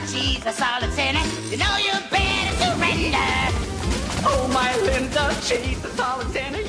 cheese, a solid sinner. You know you better surrender. Oh, my Linda, she's a solid sinner.